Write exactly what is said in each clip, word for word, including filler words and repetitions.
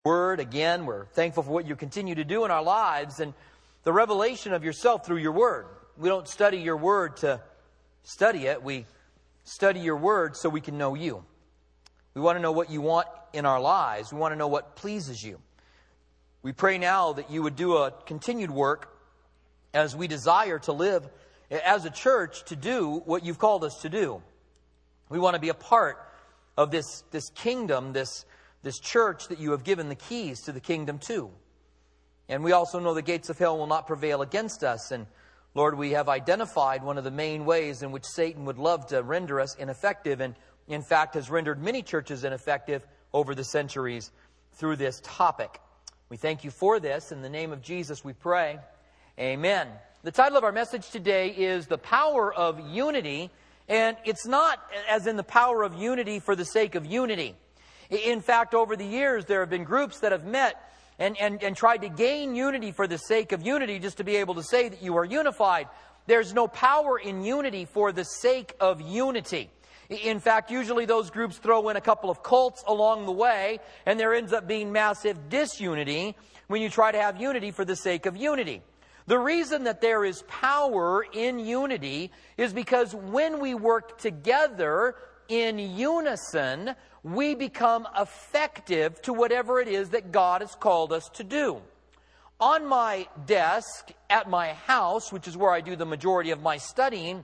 Word. Again, we're thankful for what you continue to do in our lives and the revelation of yourself through your Word. We don't study your Word to study it. We study your Word so we can know you. We want to know what you want in our lives. We want to know what pleases you. We pray now that you would do a continued work as we desire to live as a church to do what you've called us to do. We want to be a part of this, this kingdom, this This church that you have given the keys to the kingdom to. And we also know the gates of hell will not prevail against us. And Lord, we have identified one of the main ways in which Satan would love to render us ineffective, and in fact has rendered many churches ineffective over the centuries through this topic. We thank you for this. In the name of Jesus we pray. Amen. The title of our message today is The Power of Unity. And it's not as in the power of unity for the sake of unity. In fact, over the years, there have been groups that have met and, and, and tried to gain unity for the sake of unity, just to be able to say that you are unified. There's no power in unity for the sake of unity. In fact, usually those groups throw in a couple of cults along the way, and there ends up being massive disunity when you try to have unity for the sake of unity. The reason that there is power in unity is because when we work together in unison, we become effective to whatever it is that God has called us to do. On my desk at my house, which is where I do the majority of my studying,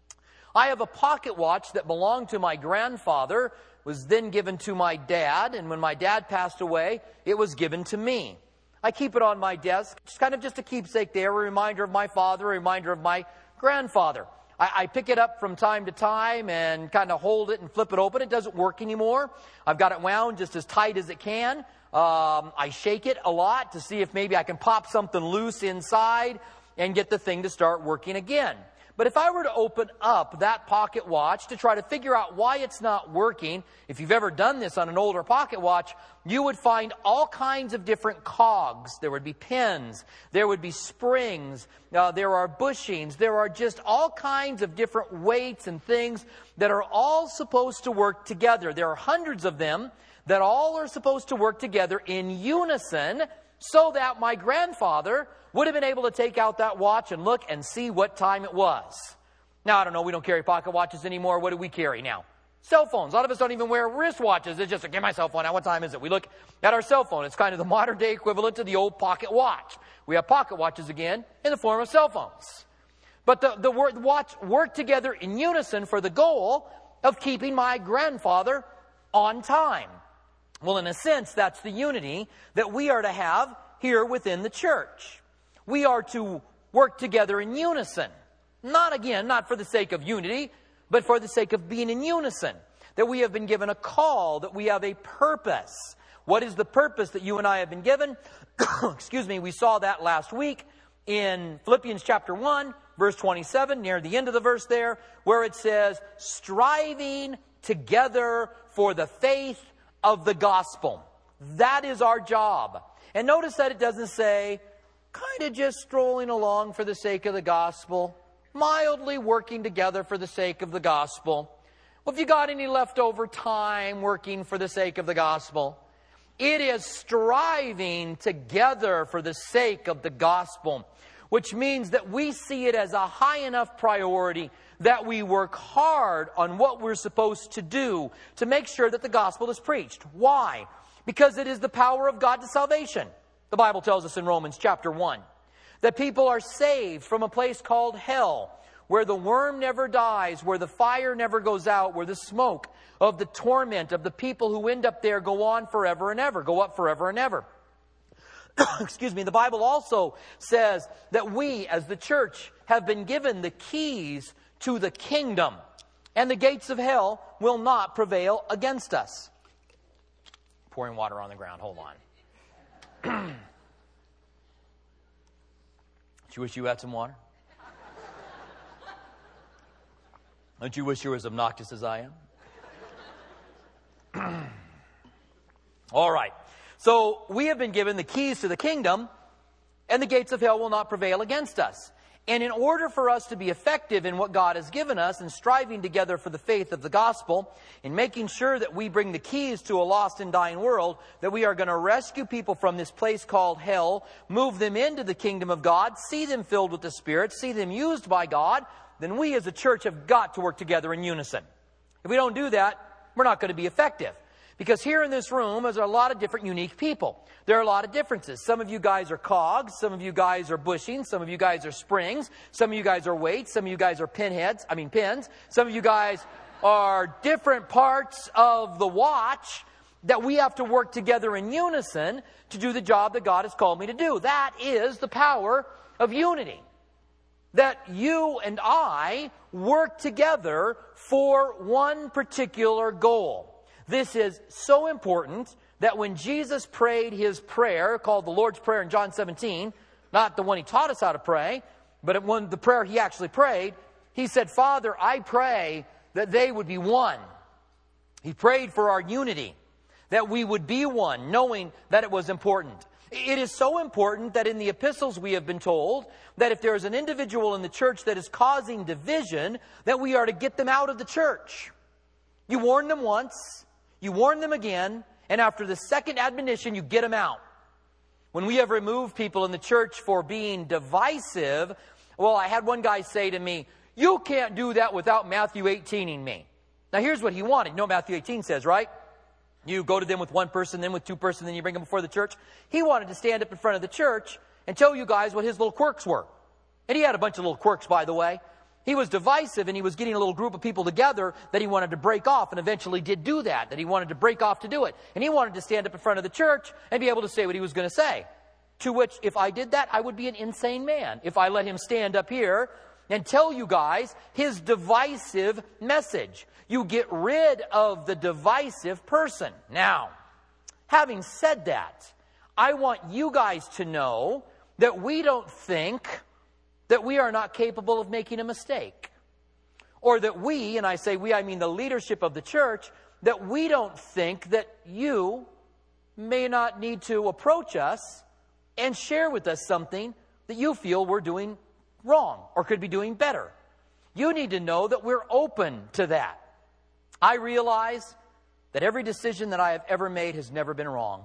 I have a pocket watch that belonged to my grandfather, was then given to my dad, and when my dad passed away, it was given to me. I keep it on my desk, just kind of just a keepsake there, a reminder of my father, a reminder of my grandfather. I pick it up from time to time and kind of hold it and flip it open. It doesn't work anymore. I've got it wound just as tight as it can. Um, I shake it a lot to see if maybe I can pop something loose inside and get the thing to start working again. But if I were to open up that pocket watch to try to figure out why it's not working, if you've ever done this on an older pocket watch, you would find all kinds of different cogs. There would be pins, there would be springs, uh, there are bushings, there are just all kinds of different weights and things that are all supposed to work together. There are hundreds of them that all are supposed to work together in unison, so that my grandfather would have been able to take out that watch and look and see what time it was. Now, I don't know, we don't carry pocket watches anymore. What do we carry now? Cell phones. A lot of us don't even wear wristwatches. It's just, get my cell phone out. What time is it? We look at our cell phone. It's kind of the modern day equivalent to the old pocket watch. We have pocket watches again in the form of cell phones. But the, the watch worked together in unison for the goal of keeping my grandfather on time. Well, in a sense, that's the unity that we are to have here within the church. We are to work together in unison. Not, again, not for the sake of unity, but for the sake of being in unison. That we have been given a call, that we have a purpose. What is the purpose that you and I have been given? Excuse me, we saw that last week in Philippians chapter one, verse twenty-seven, near the end of the verse there, where it says, striving together for the faith of the gospel. That is our job. And notice that it doesn't say, kind of just strolling along for the sake of the gospel, mildly working together for the sake of the gospel. Well, if you got any leftover time working for the sake of the gospel, it is striving together for the sake of the gospel, which means that we see it as a high enough priority that we work hard on what we're supposed to do to make sure that the gospel is preached. Why? Because it is the power of God to salvation. The Bible tells us in Romans chapter one that people are saved from a place called hell, where the worm never dies, where the fire never goes out, where the smoke of the torment of the people who end up there go on forever and ever, go up forever and ever. Excuse me. The Bible also says that we, as the church, have been given the keys to the kingdom, and the gates of hell will not prevail against us. Pouring water on the ground. Hold on. Don't you wish you had some water? Don't you wish you were as obnoxious as I am? All right. So we have been given the keys to the kingdom, and the gates of hell will not prevail against us. And in order for us to be effective in what God has given us and striving together for the faith of the gospel, in making sure that we bring the keys to a lost and dying world, that we are going to rescue people from this place called hell, move them into the kingdom of God, see them filled with the Spirit, see them used by God, then we as a church have got to work together in unison. If we don't do that, we're not going to be effective. Because here in this room, there's a lot of different unique people. There are a lot of differences. Some of you guys are cogs. Some of you guys are bushings. Some of you guys are springs. Some of you guys are weights. Some of you guys are pinheads. I mean pins. Some of you guys are different parts of the watch that we have to work together in unison to do the job that God has called me to do. That is the power of unity. That you and I work together for one particular goal. This is so important that when Jesus prayed his prayer, called the Lord's Prayer in John seventeen, not the one he taught us how to pray, but when the prayer he actually prayed, he said, Father, I pray that they would be one. He prayed for our unity, that we would be one, knowing that it was important. It is so important that in the epistles we have been told that if there is an individual in the church that is causing division, that we are to get them out of the church. You warn them once, you warn them again, and after the second admonition, you get them out. When we have removed people in the church for being divisive, well, I had one guy say to me, you can't do that without Matthew eighteen-ing me. Now, here's what he wanted. You know what Matthew eighteen says, right? You go to them with one person, then with two person, then you bring them before the church. He wanted to stand up in front of the church and tell you guys what his little quirks were. And he had a bunch of little quirks, by the way. He was divisive, and he was getting a little group of people together that he wanted to break off, and eventually did do that, that he wanted to break off to do it. And he wanted to stand up in front of the church and be able to say what he was going to say. To which, if I did that, I would be an insane man. If I let him stand up here and tell you guys his divisive message. You get rid of the divisive person. Now, having said that, I want you guys to know that we don't think that we are not capable of making a mistake. Or that we, and I say we, I mean the leadership of the church, that we don't think that you may not need to approach us and share with us something that you feel we're doing wrong or could be doing better. You need to know that we're open to that. I realize that every decision that I have ever made has never been wrong.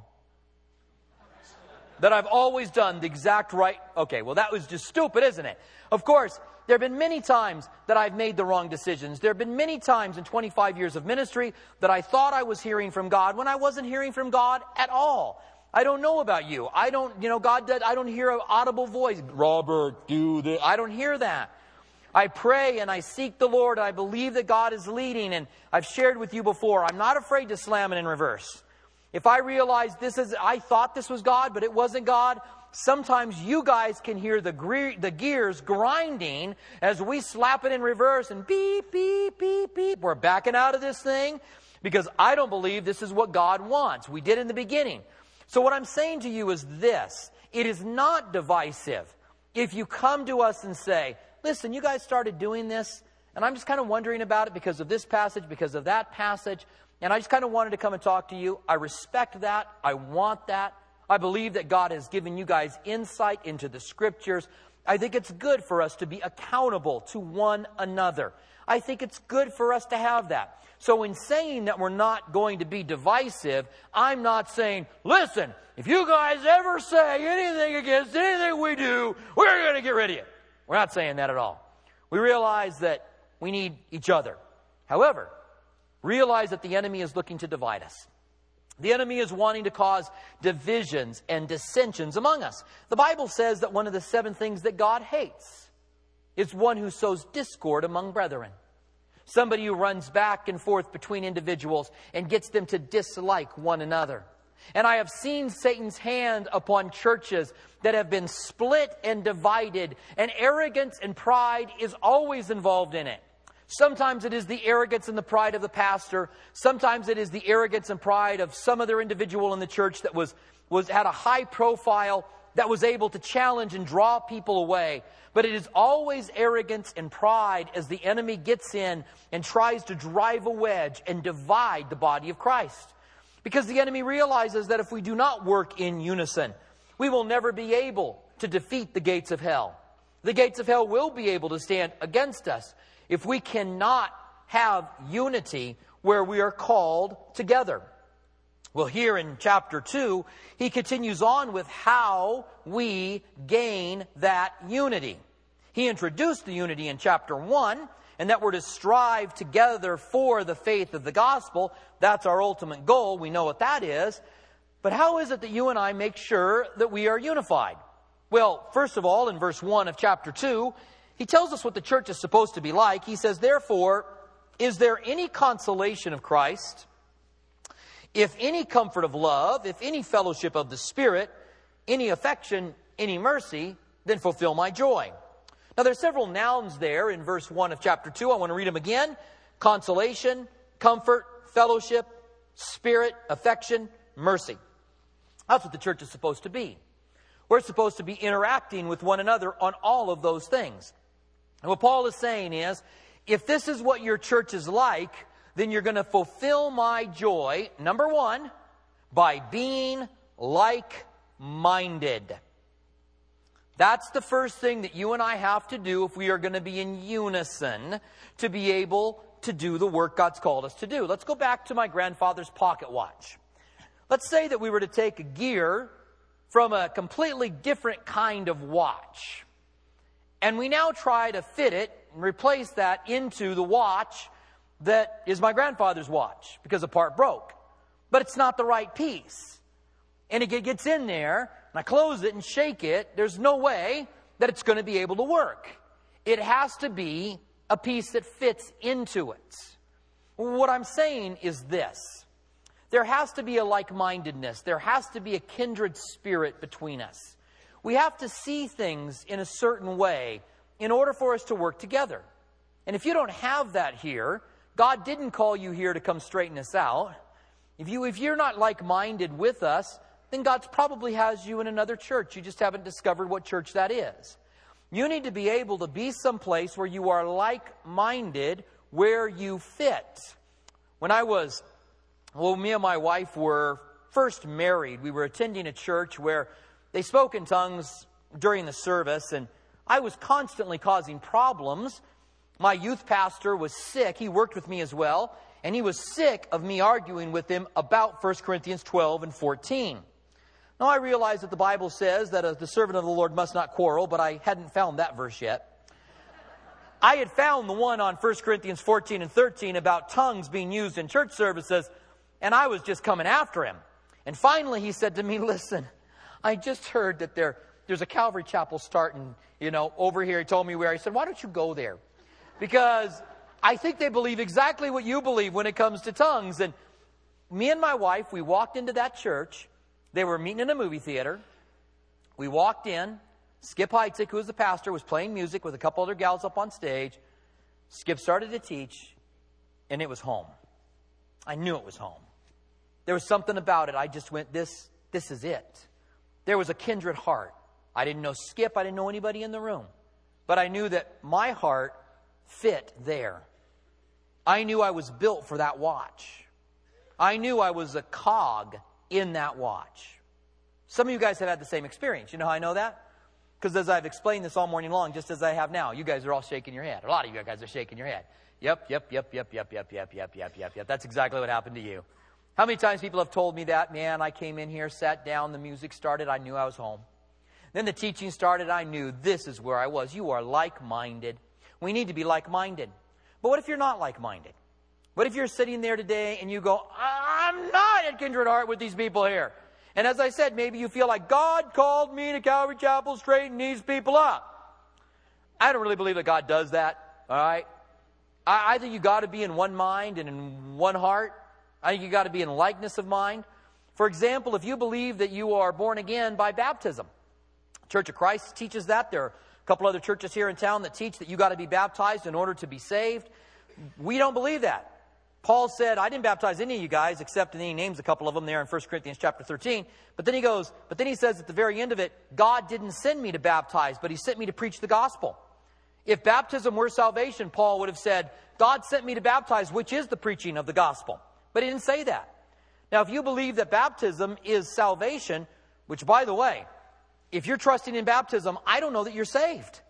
That I've always done the exact right... Okay, well, that was just stupid, isn't it? Of course, there have been many times that I've made the wrong decisions. There have been many times in twenty-five years of ministry that I thought I was hearing from God when I wasn't hearing from God at all. I don't know about you. I don't, you know, God did, I don't hear an audible voice. Robert, do this. I don't hear that. I pray and I seek the Lord. And I believe that God is leading. And I've shared with you before, I'm not afraid to slam it in reverse. If I realize this is, I thought this was God, but it wasn't God, sometimes you guys can hear the, gre- the gears grinding as we slap it in reverse and beep, beep, beep, beep. We're backing out of this thing because I don't believe this is what God wants. We did in the beginning. So what I'm saying to you is this. It is not divisive. If you come to us and say, listen, you guys started doing this, and I'm just kind of wondering about it because of this passage, because of that passage, and I just kind of wanted to come and talk to you. I respect that. I want that. I believe that God has given you guys insight into the Scriptures. I think it's good for us to be accountable to one another. I think it's good for us to have that. So in saying that we're not going to be divisive, I'm not saying, listen, if you guys ever say anything against anything we do, we're going to get rid of you. We're not saying that at all. We realize that we need each other. However, realize that the enemy is looking to divide us. The enemy is wanting to cause divisions and dissensions among us. The Bible says that one of the seven things that God hates is one who sows discord among brethren. Somebody who runs back and forth between individuals and gets them to dislike one another. And I have seen Satan's hand upon churches that have been split and divided, and arrogance and pride is always involved in it. Sometimes it is the arrogance and the pride of the pastor. Sometimes it is the arrogance and pride of some other individual in the church that was, was had a high profile, that was able to challenge and draw people away. But it is always arrogance and pride as the enemy gets in and tries to drive a wedge and divide the body of Christ. Because the enemy realizes that if we do not work in unison, we will never be able to defeat the gates of hell. The gates of hell will be able to stand against us if we cannot have unity where we are called together. Well, here in chapter two, he continues on with how we gain that unity. He introduced the unity in chapter one, and that we're to strive together for the faith of the gospel. That's our ultimate goal. We know what that is. But how is it that you and I make sure that we are unified? Well, first of all, in verse one of chapter two, he tells us what the church is supposed to be like. He says, therefore, is there any consolation of Christ, if any comfort of love, if any fellowship of the Spirit, any affection, any mercy, then fulfill my joy. Now, there's several nouns there in verse one of chapter two. I want to read them again. Consolation, comfort, fellowship, spirit, affection, mercy. That's what the church is supposed to be. We're supposed to be interacting with one another on all of those things. And what Paul is saying is, if this is what your church is like, then you're going to fulfill my joy, number one, by being like-minded. That's the first thing that you and I have to do if we are going to be in unison to be able to do the work God's called us to do. Let's go back to my grandfather's pocket watch. Let's say that we were to take a gear from a completely different kind of watch, and we now try to fit it and replace that into the watch that is my grandfather's watch because a part broke. But it's not the right piece. And it gets in there, and I close it and shake it. There's no way that it's going to be able to work. It has to be a piece that fits into it. What I'm saying is this. There has to be a like-mindedness. There has to be a kindred spirit between us. We have to see things in a certain way in order for us to work together. And if you don't have that here, God didn't call you here to come straighten us out. If, you, if you're not like-minded with us, then God probably has you in another church. You just haven't discovered what church that is. You need to be able to be someplace where you are like-minded, where you fit. When I was, well, me and my wife were first married, we were attending a church where they spoke in tongues during the service, and I was constantly causing problems. My youth pastor was sick. He worked with me as well. And he was sick of me arguing with him about First Corinthians twelve and fourteen. Now, I realize that the Bible says that uh, the servant of the Lord must not quarrel, but I hadn't found that verse yet. I had found the one on First Corinthians fourteen and thirteen about tongues being used in church services, and I was just coming after him. And finally he said to me, listen, I just heard that there, there's a Calvary Chapel starting, you know, over here. He told me where. He said, why don't you go there? Because I think they believe exactly what you believe when it comes to tongues. And me and my wife, we walked into that church. They were meeting in a movie theater. We walked in. Skip Heitzig, who was the pastor, was playing music with a couple other gals up on stage. Skip started to teach, and it was home. I knew it was home. There was something about it. I just went, this, this is it. There was a kindred heart. I didn't know Skip. I didn't know anybody in the room. But I knew that my heart fit there. I knew I was built for that watch. I knew I was a cog in that watch. Some of you guys have had the same experience. You know how I know that? Because as I've explained this all morning long, just as I have now, you guys are all shaking your head. A lot of you guys are shaking your head. Yep, yep, yep, yep, yep, yep, yep, yep, yep, yep, yep. That's exactly what happened to you. How many times people have told me that? Man, I came in here, sat down, the music started, I knew I was home. Then the teaching started, I knew this is where I was. You are like-minded. We need to be like-minded. But what if you're not like-minded? What if you're sitting there today and you go, I'm not at kindred heart with these people here. And as I said, maybe you feel like God called me to Calvary Chapel, straighten these people up. I don't really believe that God does that. All right? I, I think you got to be in one mind and in one heart. I think you got to be in likeness of mind. For example, if you believe that you are born again by baptism, Church of Christ teaches that. There are a couple other churches here in town that teach that you got to be baptized in order to be saved. We don't believe that. Paul said, I didn't baptize any of you guys, except, and he names a couple of them there in First Corinthians chapter thirteen. But then he goes, but then he says at the very end of it, God didn't send me to baptize, but he sent me to preach the gospel. If baptism were salvation, Paul would have said, God sent me to baptize, which is the preaching of the gospel. But he didn't say that. Now, if you believe that baptism is salvation, which, by the way, if you're trusting in baptism, I don't know that you're saved.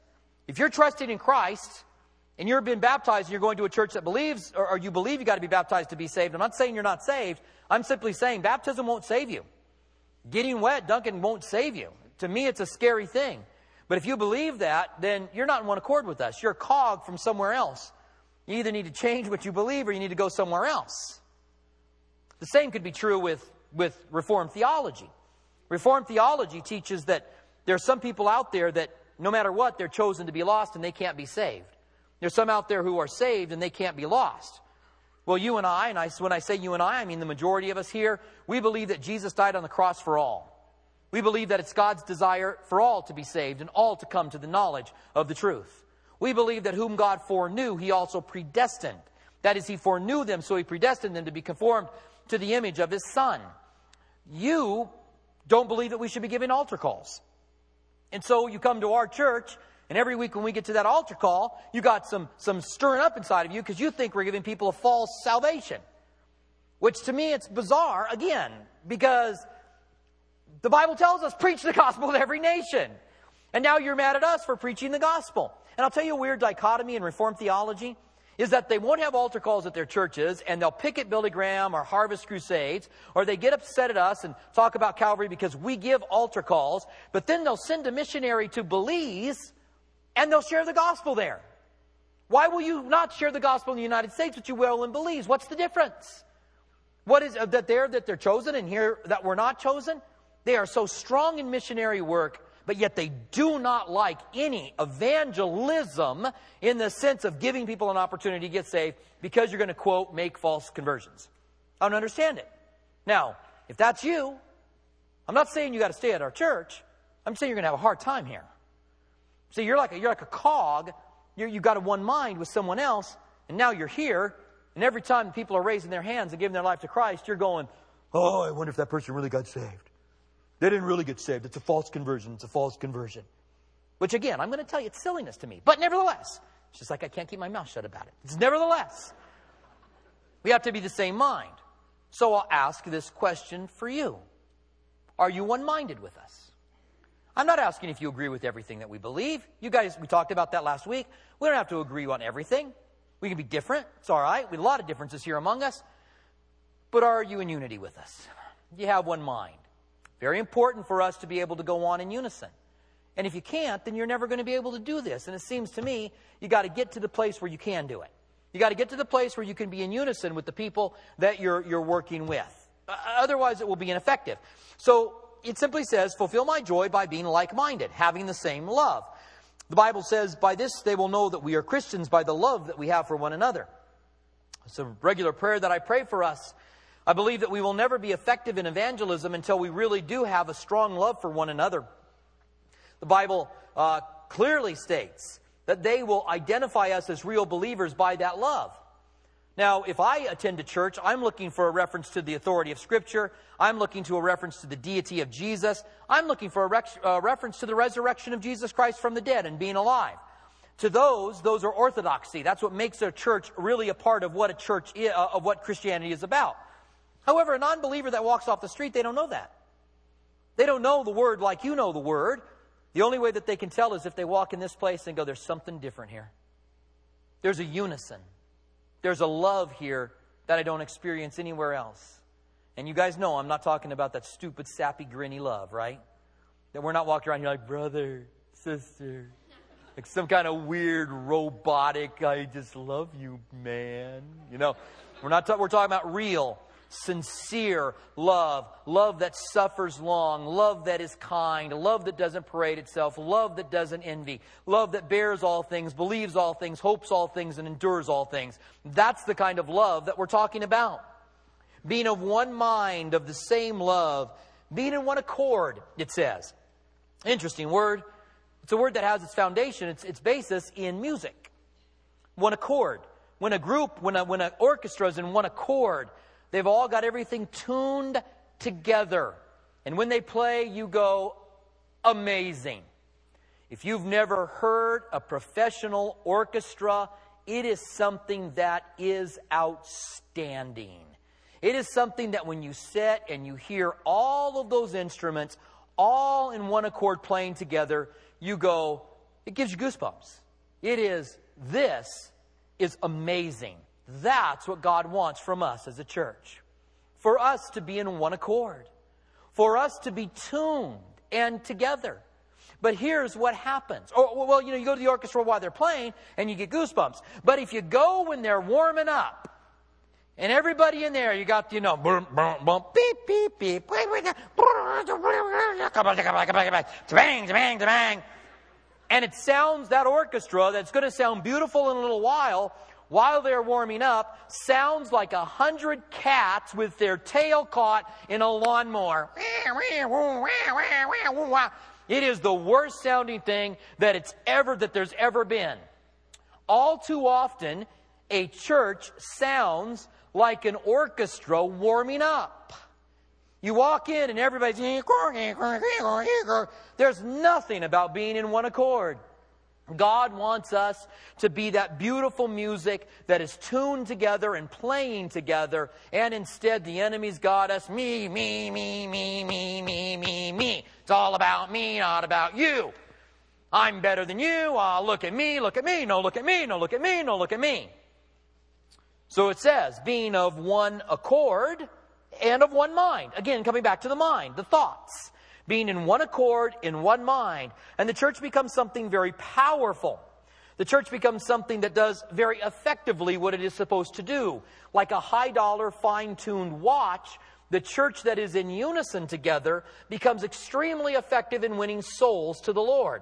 If you're trusting in Christ and you're being baptized and you're going to a church that believes, or, or you believe you got to be baptized to be saved, I'm not saying you're not saved. I'm simply saying baptism won't save you. Getting wet, dunking won't save you. To me, it's a scary thing. But if you believe that, then you're not in one accord with us. You're a cog from somewhere else. You either need to change what you believe or you need to go somewhere else. The same could be true with, with Reformed theology. Reformed theology teaches that there are some people out there that no matter what, they're chosen to be lost and they can't be saved. There's some out there who are saved and they can't be lost. Well, you and I, and I, when I say you and I, I mean the majority of us here, we believe that Jesus died on the cross for all. We believe that it's God's desire for all to be saved and all to come to the knowledge of the truth. We believe that whom God foreknew, He also predestined. That is, He foreknew them, so He predestined them to be conformed to the image of His Son. You don't believe that we should be giving altar calls. And so you come to our church, and every week when we get to that altar call, you got some, some stirring up inside of you because you think we're giving people a false salvation. Which to me, it's bizarre, again, because the Bible tells us, preach the gospel to every nation. And now you're mad at us for preaching the gospel. And I'll tell you a weird dichotomy in Reformed theology is that they won't have altar calls at their churches, and they'll picket Billy Graham or Harvest Crusades, or they get upset at us and talk about Calvary because we give altar calls, but then they'll send a missionary to Belize, and they'll share the gospel there. Why will you not share the gospel in the United States, but you will in Belize? What's the difference? What is uh, that there that they're chosen, and here that we're not chosen? They are so strong in missionary work, but yet they do not like any evangelism in the sense of giving people an opportunity to get saved because you're going to, quote, make false conversions. I don't understand it. Now, if that's you, I'm not saying you got to stay at our church. I'm saying you're going to have a hard time here. See, you're like a, you're like a cog. You're, you've got a one mind with someone else, and now you're here, and every time people are raising their hands and giving their life to Christ, you're going, oh, I wonder if that person really got saved. They didn't really get saved. It's a false conversion. It's a false conversion. Which, again, I'm going to tell you, it's silliness to me. But nevertheless, it's just like I can't keep my mouth shut about it. It's nevertheless. We have to be the same mind. So I'll ask this question for you. Are you one-minded with us? I'm not asking if you agree with everything that we believe. You guys, we talked about that last week. We don't have to agree on everything. We can be different. It's all right. We have a lot of differences here among us. But are you in unity with us? Do you have one mind? Very important for us to be able to go on in unison. And if you can't, then you're never going to be able to do this. And it seems to me, you got to get to the place where you can do it. You got to get to the place where you can be in unison with the people that you're, you're working with. Uh, otherwise, it will be ineffective. So it simply says, fulfill my joy by being like-minded, having the same love. The Bible says, by this they will know that we are Christians, by the love that we have for one another. It's a regular prayer that I pray for us. I believe that we will never be effective in evangelism until we really do have a strong love for one another. The Bible uh, clearly states that they will identify us as real believers by that love. Now, if I attend a church, I'm looking for a reference to the authority of Scripture. I'm looking to a reference to the deity of Jesus. I'm looking for a rec- uh, reference to the resurrection of Jesus Christ from the dead and being alive. To those, those are orthodoxy. That's what makes a church really a part of what a church is, uh, of what Christianity is about. However, a non-believer that walks off the street, they don't know that. They don't know the Word like you know the Word. The only way that they can tell is if they walk in this place and go, there's something different here. There's a unison. There's a love here that I don't experience anywhere else. And you guys know I'm not talking about that stupid, sappy, grinny love, right? That we're not walking around here like, brother, sister. Like some kind of weird, robotic, I just love you, man. You know, we're not ta- we're talking about real, sincere love, love that suffers long, love that is kind, love that doesn't parade itself, love that doesn't envy, love that bears all things, believes all things, hopes all things, and endures all things. That's the kind of love that we're talking about. Being of one mind, of the same love, being in one accord, it says. Interesting word. It's a word that has its foundation, its, its basis in music. One accord. When a group, when a, when an orchestra is in one accord, they've all got everything tuned together. And when they play, you go, amazing. If you've never heard a professional orchestra, it is something that is outstanding. It is something that when you sit and you hear all of those instruments all in one accord playing together, you go, It gives you goosebumps. It is, this is amazing. That's what God wants from us as a church. For us to be in one accord. For us to be tuned and together. But here's what happens. Oh, well, you know, you go to the orchestra while they're playing and you get goosebumps. But if you go when they're warming up, and everybody in there, you got, you know, boom, boom, boom, beep, beep, beep, bang, bang, bang. And it sounds, that orchestra that's going to sound beautiful in a little while, while they're warming up, sounds like a hundred cats with their tail caught in a lawnmower. It is the worst sounding thing that it's ever, that there's ever been. All too often, a church sounds like an orchestra warming up. You walk in and everybody's... There's nothing about being in one accord. God wants us to be that beautiful music that is tuned together and playing together, and instead the enemy's got us, me, me, me, me, me, me, me, me. It's all about me, not about you. I'm better than you. Oh, look at me, look at me, no, look at me, no, look at me, no, look at me. So it says, being of one accord and of one mind. Again, coming back to the mind, the thoughts. Being in one accord, in one mind. And the church becomes something very powerful. The church becomes something that does very effectively what it is supposed to do. Like a high-dollar, fine-tuned watch, the church that is in unison together becomes extremely effective in winning souls to the Lord.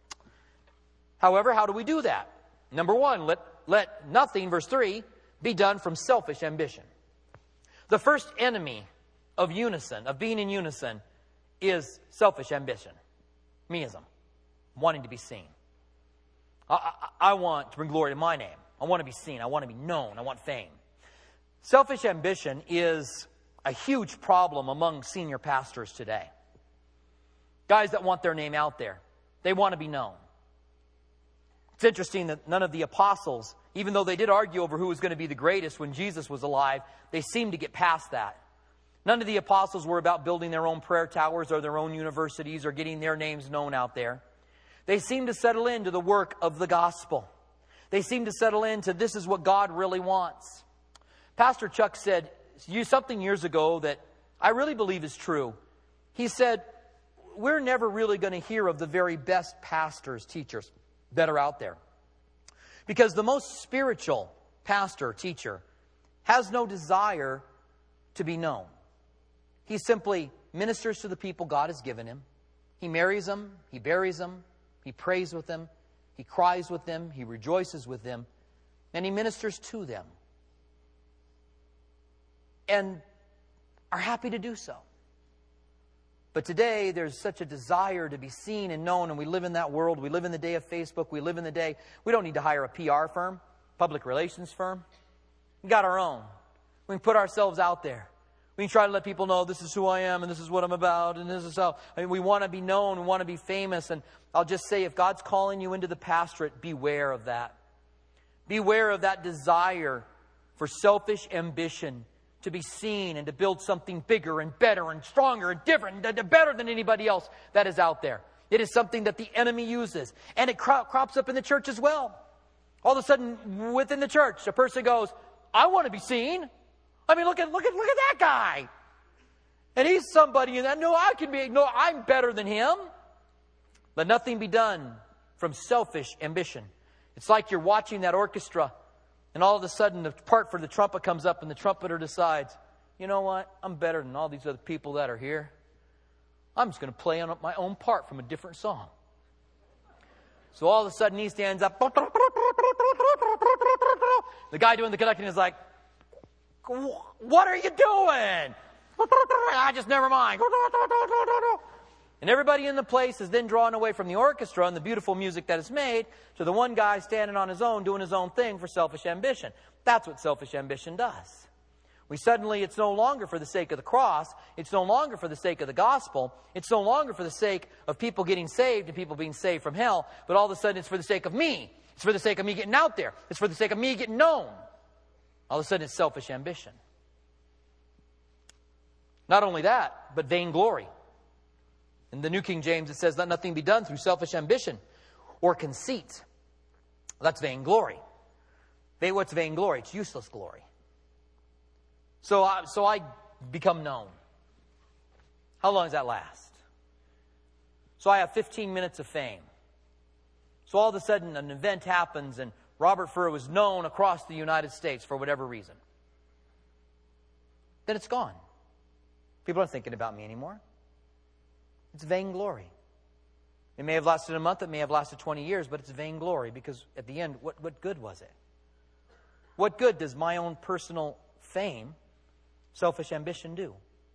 However, how do we do that? Number one, let, let nothing, verse three, be done from selfish ambition. The first enemy of unison, of being in unison, is selfish ambition. Meism. Wanting to be seen. I, I, I want to bring glory to my name. I want to be seen. I want to be known. I want fame. Selfish ambition is a huge problem among senior pastors today. Guys that want their name out there. They want to be known. It's interesting that none of the apostles, even though they did argue over who was going to be the greatest when Jesus was alive, they seemed to get past that. None of the apostles were about building their own prayer towers or their own universities or getting their names known out there. They seemed to settle into the work of the gospel. They seemed to settle into this is what God really wants. Pastor Chuck said something years ago that I really believe is true. He said, we're never really going to hear of the very best pastors, teachers that are out there. Because the most spiritual pastor, teacher, has no desire to be known. He simply ministers to the people God has given him. He marries them. He buries them. He prays with them. He cries with them. He rejoices with them. And he ministers to them. And are happy to do so. But today, there's such a desire to be seen and known, and we live in that world. We live in the day of Facebook. We live in the day. We don't need to hire a P R firm, public relations firm. We got our own. We can put ourselves out there. We can try to let people know this is who I am and this is what I'm about and this is how. I mean, we want to be known. We want to be famous. And I'll just say, if God's calling you into the pastorate, beware of that. Beware of that desire for selfish ambition to be seen and to build something bigger and better and stronger and different and better than anybody else that is out there. It is something that the enemy uses. And it cro- crops up in the church as well. All of a sudden, within the church, a person goes, I want to be seen. I mean, look at look at look at that guy. And he's somebody, and I know I can be, no, I'm better than him. Let nothing be done from selfish ambition. It's like you're watching that orchestra, and all of a sudden the part for the trumpet comes up, and the trumpeter decides, you know what? I'm better than all these other people that are here. I'm just going to play on my own part from a different song. So all of a sudden he stands up. The guy doing the conducting is like, what are you doing? I just never mind. And everybody in the place is then drawn away from the orchestra and the beautiful music that is made to the one guy standing on his own doing his own thing for selfish ambition. That's what selfish ambition does. We suddenly, it's no longer for the sake of the cross. It's no longer for the sake of the gospel. It's no longer for the sake of people getting saved and people being saved from hell. But all of a sudden it's for the sake of me. It's for the sake of me getting out there. It's for the sake of me getting known. All of a sudden it's selfish ambition. Not only that, but vainglory. In the New King James it says, let nothing be done through selfish ambition or conceit. That's vainglory. Va- What's vainglory? It's useless glory. So I, so I become known. How long does that last? So I have fifteen minutes of fame. So all of a sudden an event happens and Robert Furr was known across the United States for whatever reason. Then it's gone. People aren't thinking about me anymore. It's vainglory. It may have lasted a month, it may have lasted twenty years, but it's vainglory because at the end, what, what good was it? What good does my own personal fame, selfish ambition do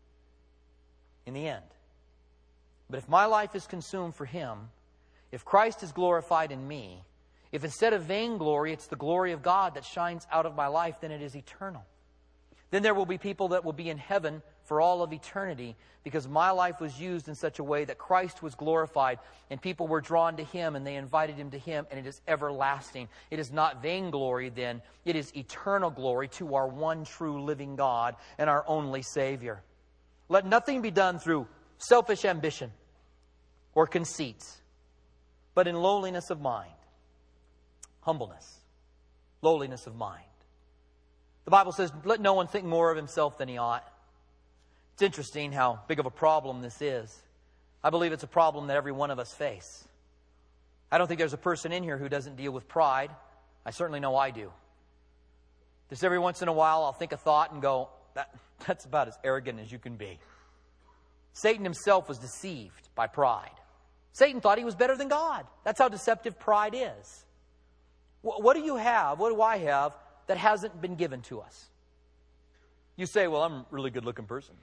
in the end? But if my life is consumed for Him, if Christ is glorified in me, if instead of vainglory, it's the glory of God that shines out of my life, then it is eternal. Then there will be people that will be in heaven for all of eternity because my life was used in such a way that Christ was glorified and people were drawn to Him and they invited Him to Him, and it is everlasting. It is not vainglory then. It is eternal glory to our one true living God and our only Savior. Let nothing be done through selfish ambition or conceit, but in lowliness of mind. Humbleness. Lowliness of mind. The Bible says, let no one think more of himself than he ought. It's interesting how big of a problem this is. I believe it's a problem that every one of us face. I don't think there's a person in here who doesn't deal with pride. I certainly know I do. Just every once in a while, I'll think a thought and go, that, that's about as arrogant as you can be. Satan himself was deceived by pride. Satan thought he was better than God. That's how deceptive pride is. What do you have, what do I have that hasn't been given to us? You say, well, I'm a really good-looking person.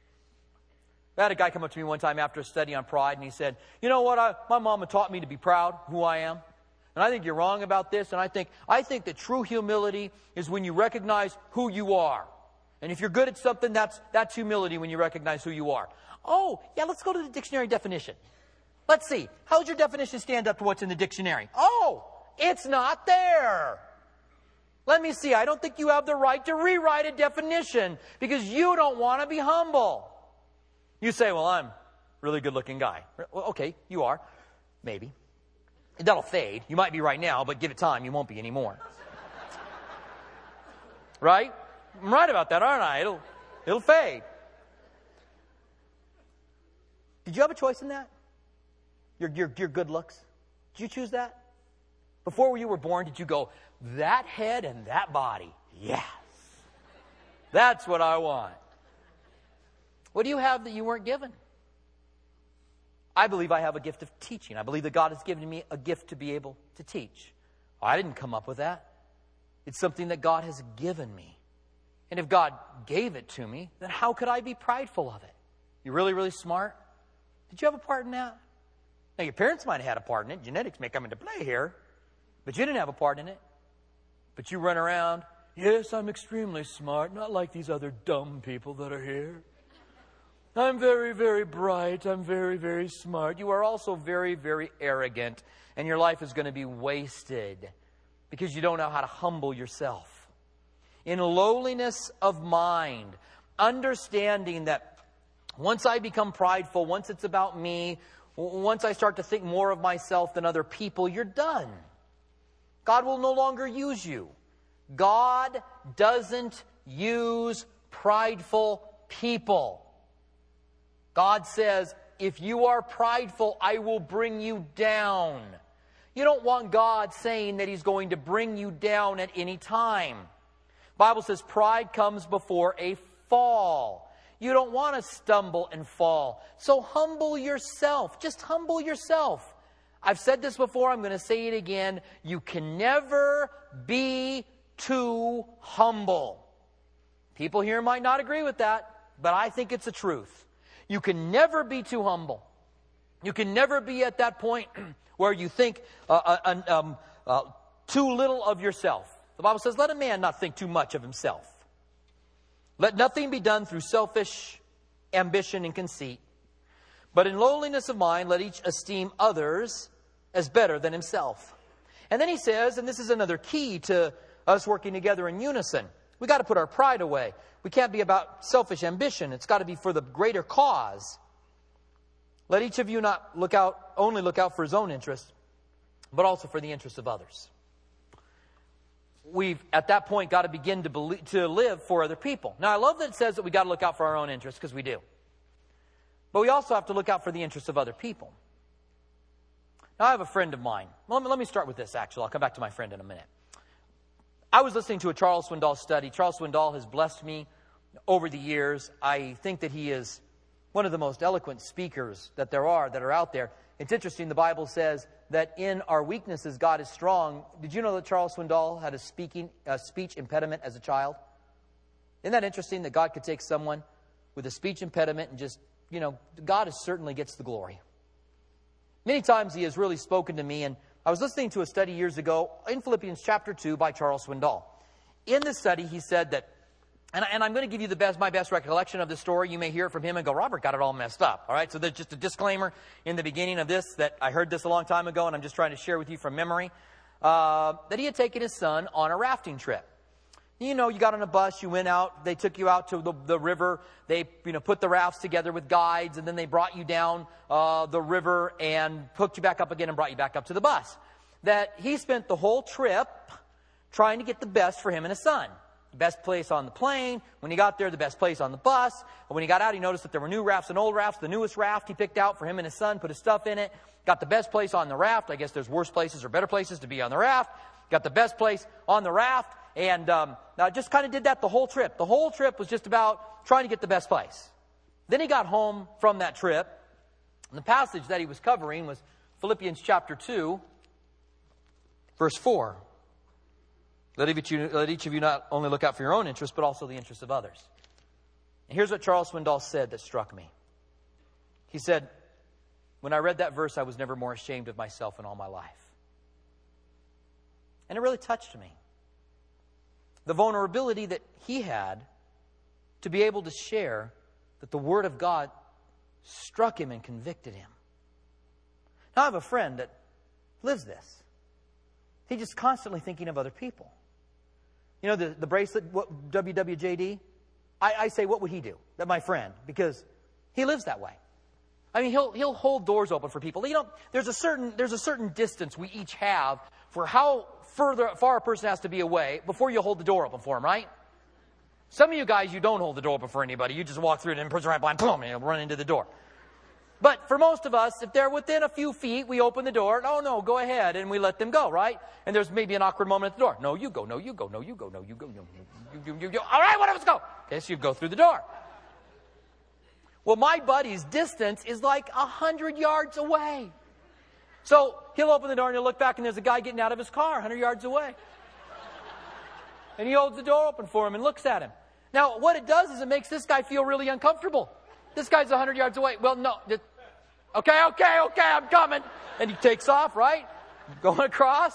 I had a guy come up to me one time after a study on pride, and he said, you know what, I, my mama taught me to be proud who I am. And I think you're wrong about this, and I think, I think that true humility is when you recognize who you are. And if you're good at something, that's, that's humility when you recognize who you are. Oh, yeah, let's go to the dictionary definition. Let's see. How does your definition stand up to what's in the dictionary? Oh, it's not there. Let me see. I don't think you have the right to rewrite a definition because you don't want to be humble. You say, well, I'm a really good-looking guy. Well, okay, you are. Maybe. That'll fade. You might be right now, but give it time. You won't be anymore. Right? I'm right about that, aren't I? It'll, it'll fade. Did you have a choice in that? Your, your, your good looks? Did you choose that? Before you were born, did you go, that head and that body? Yes. That's what I want. What do you have that you weren't given? I believe I have a gift of teaching. I believe that God has given me a gift to be able to teach. I didn't come up with that. It's something that God has given me. And if God gave it to me, then how could I be prideful of it? You're really, really smart? Did you have a part in that? Now, your parents might have had a part in it. Genetics may come into play here. But you didn't have a part in it. But you run around, yes, I'm extremely smart, not like these other dumb people that are here. I'm very, very bright. I'm very, very smart. You are also very, very arrogant. And your life is going to be wasted because you don't know how to humble yourself. In lowliness of mind, understanding that once I become prideful, once it's about me, once I start to think more of myself than other people, you're done. God will no longer use you. God doesn't use prideful people. God says, if you are prideful, I will bring you down. You don't want God saying that He's going to bring you down at any time. The Bible says pride comes before a fall. You don't want to stumble and fall. So humble yourself. Just humble yourself. I've said this before, I'm going to say it again. You can never be too humble. People here might not agree with that, but I think it's the truth. You can never be too humble. You can never be at that point where you think uh, uh, um, uh, too little of yourself. The Bible says, let a man not think too much of himself. Let nothing be done through selfish ambition and conceit, but in lowliness of mind, let each esteem others as better than himself. And then he says, and this is another key to us working together in unison, we got to put our pride away. We can't be about selfish ambition. It's got to be for the greater cause. Let each of you not look out, only look out for his own interest, but also for the interests of others. We've, at that point, got to begin to, believe, to live for other people. Now, I love that it says that we got to look out for our own interests, because we do. But we also have to look out for the interests of other people. Now, I have a friend of mine. Well, let me, let me start with this, actually. I'll come back to my friend in a minute. I was listening to a Charles Swindoll study. Charles Swindoll has blessed me over the years. I think that he is one of the most eloquent speakers that there are, that are out there. It's interesting, the Bible says that in our weaknesses, God is strong. Did you know that Charles Swindoll had a speaking, a speech impediment as a child? Isn't that interesting that God could take someone with a speech impediment and just, you know, God is, certainly gets the glory. Many times he has really spoken to me, and I was listening to a study years ago in Philippians chapter two by Charles Swindoll. In this study, he said that, and, and I'm going to give you the best, my best recollection of the story. You may hear it from him and go, Robert got it all messed up. All right, so there's just a disclaimer in the beginning of this that I heard this a long time ago, and I'm just trying to share with you from memory, uh, that he had taken his son on a rafting trip. You know, you got on a bus, you went out, they took you out to the, the river, they, you know, put the rafts together with guides, and then they brought you down uh, the river and hooked you back up again and brought you back up to the bus. That he spent the whole trip trying to get the best for him and his son. The best place on the plane. When he got there, the best place on the bus. And when he got out, he noticed that there were new rafts and old rafts. The newest raft he picked out for him and his son, put his stuff in it. Got the best place on the raft. I guess there's worse places or better places to be on the raft. Got the best place on the raft. And um, I just kind of did that the whole trip. The whole trip was just about trying to get the best place. Then he got home from that trip. And the passage that he was covering was Philippians chapter two, verse four. Let each, you, let each of you not only look out for your own interests, but also the interests of others. And here's what Charles Swindoll said that struck me. He said, when I read that verse, I was never more ashamed of myself in all my life. And it really touched me. The vulnerability that he had to be able to share that the Word of God struck him and convicted him. Now, I have a friend that lives this. He's just constantly thinking of other people. You know, the, the bracelet, what, W W J D? I, I say, what would he do? That my friend, because he lives that way. I mean, he'll he'll hold doors open for people. You know, there's a certain there's a certain distance we each have for how further far a person has to be away before you hold the door open for him, right? Some of you guys, you don't hold the door open for anybody. You just walk through it and the person right behind, boom, and you'll run into the door. But for most of us, if they're within a few feet, we open the door. Oh, no, go ahead. And we let them go, right? And there's maybe an awkward moment at the door. No, you go. No, you go. No, you go. No, you go. No, you, you, you, you. All right, one of us go. Okay, so you go through the door. Well, my buddy's distance is like a hundred yards away. So he'll open the door and he'll look back and there's a guy getting out of his car a hundred yards away. And he holds the door open for him and looks at him. Now, what it does is it makes this guy feel really uncomfortable. This guy's a hundred yards away. Well, no. It, okay, okay, okay, I'm coming. And he takes off, right? Going across.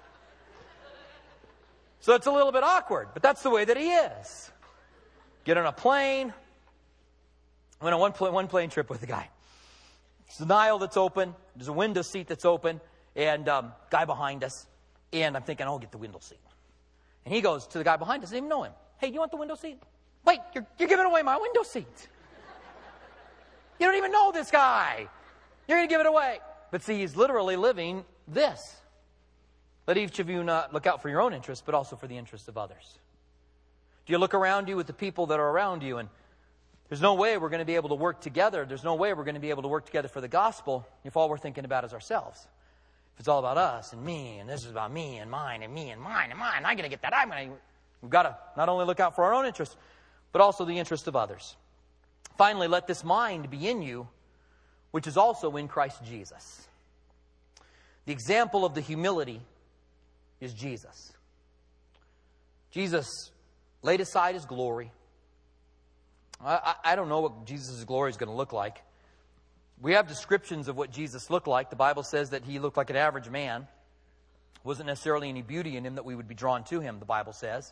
So it's a little bit awkward, but that's the way that he is. Get on a plane. I went on one, pl- one plane trip with a guy. There's an aisle that's open. There's a window seat that's open. And um, guy behind us. And I'm thinking, I'll get the window seat. And he goes to the guy behind us. I didn't even know him. Hey, do you want the window seat? Wait, you're, you're giving away my window seat. You don't even know this guy. You're going to give it away. But see, he's literally living this. Let each of you not look out for your own interests, but also for the interests of others. Do you look around you with the people that are around you, and there's no way we're going to be able to work together. There's no way we're going to be able to work together for the gospel if all we're thinking about is ourselves. If it's all about us and me, and this is about me and mine and me and mine and mine, I'm going to get that. I'm going to. We've got to not only look out for our own interests, but also the interests of others. Finally, let this mind be in you, which is also in Christ Jesus. The example of the humility is Jesus. Jesus laid aside his glory. I, I don't know what Jesus' glory is going to look like. We have descriptions of what Jesus looked like. The Bible says that he looked like an average man. Wasn't necessarily any beauty in him that we would be drawn to him, the Bible says.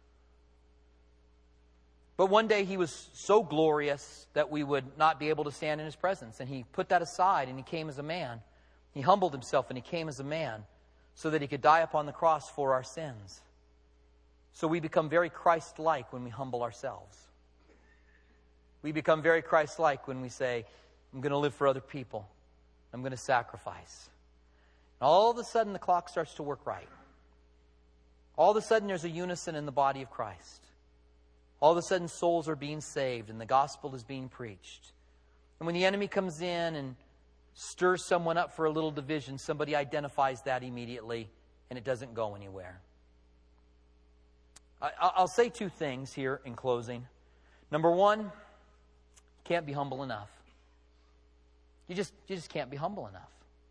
But one day he was so glorious that we would not be able to stand in his presence. And he put that aside and he came as a man. He humbled himself and he came as a man so that he could die upon the cross for our sins. So we become very Christ-like when we humble ourselves. We become very Christ-like when we say, I'm going to live for other people. I'm going to sacrifice. All of a sudden, the clock starts to work right. All of a sudden, there's a unison in the body of Christ. All of a sudden, souls are being saved and the gospel is being preached. And when the enemy comes in and stirs someone up for a little division, somebody identifies that immediately and it doesn't go anywhere. I, I'll say two things here in closing. Number one, you can't be humble enough. You just, you just can't be humble enough.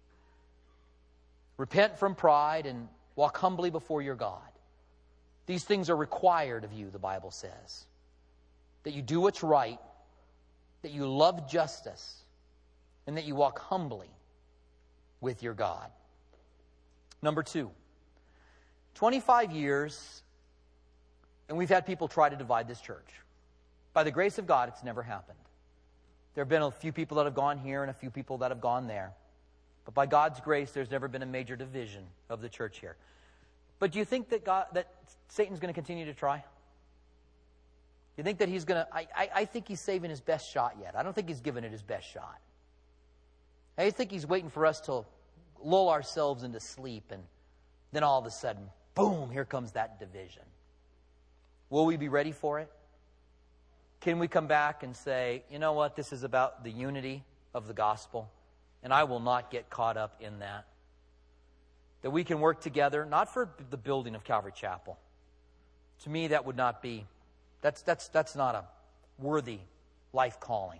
Repent from pride and walk humbly before your God. These things are required of you, the Bible says. That you do what's right, that you love justice, and that you walk humbly with your God. Number two, twenty-five years, and we've had people try to divide this church. By the grace of God, it's never happened. There have been a few people that have gone here and a few people that have gone there. But by God's grace, there's never been a major division of the church here. But do you think that God, that Satan's going to continue to try? You think that he's going to... I, I, I think he's saving his best shot yet. I don't think he's given it his best shot. I think he's waiting for us to lull ourselves into sleep, and then all of a sudden, boom, here comes that division. Will we be ready for it? Can we come back and say, you know what, this is about the unity of the gospel, and I will not get caught up in that. That we can work together, not for the building of Calvary Chapel. To me, that would not be, that's, that's, that's not a worthy life calling.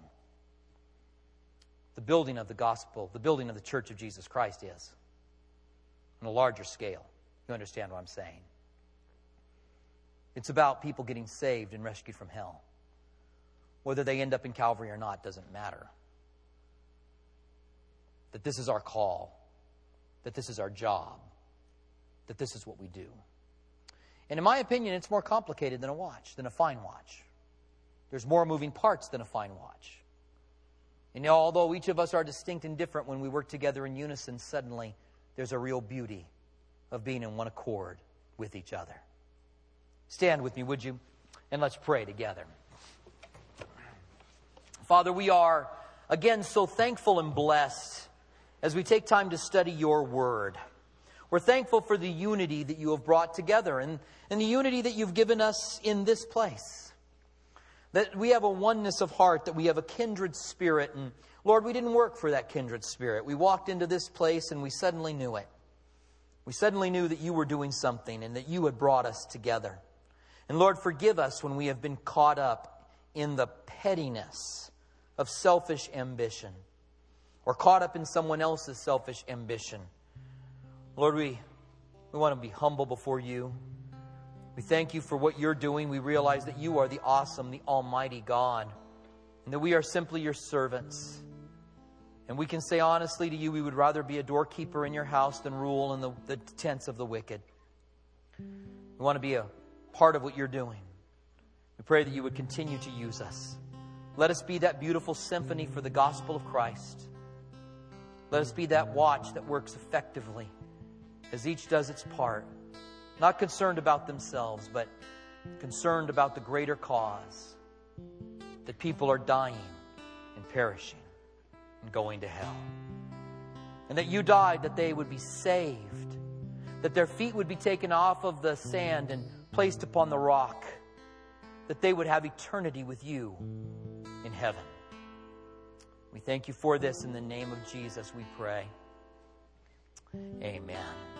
The building of the gospel, the building of the Church of Jesus Christ is. On a larger scale. You understand what I'm saying? It's about people getting saved and rescued from hell. Whether they end up in Calvary or not doesn't matter. That this is our call. That this is our job. That this is what we do. And in my opinion, it's more complicated than a watch, than a fine watch. There's more moving parts than a fine watch. And although each of us are distinct and different, when we work together in unison, suddenly there's a real beauty of being in one accord with each other. Stand with me, would you? And let's pray together. Father, we are, again, so thankful and blessed as we take time to study your word. We're thankful for the unity that you have brought together and, and the unity that you've given us in this place. That we have a oneness of heart, that we have a kindred spirit. And Lord, we didn't work for that kindred spirit. We walked into this place and we suddenly knew it. We suddenly knew that you were doing something and that you had brought us together. And Lord, forgive us when we have been caught up in the pettiness of selfish ambition, or caught up in someone else's selfish ambition. Lord, we, we want to be humble before you. We thank you for what you're doing. We realize that you are the awesome, the almighty God, and that we are simply your servants. And we can say honestly to you, we would rather be a doorkeeper in your house than rule in the, the tents of the wicked. We want to be a part of what you're doing. We pray that you would continue to use us. Let us be that beautiful symphony for the gospel of Christ. Let us be that watch that works effectively as each does its part. Not concerned about themselves, but concerned about the greater cause. That people are dying and perishing and going to hell. And that you died that they would be saved. That their feet would be taken off of the sand and placed upon the rock. That they would have eternity with you in heaven. We thank you for this. In the name of Jesus we pray. Amen.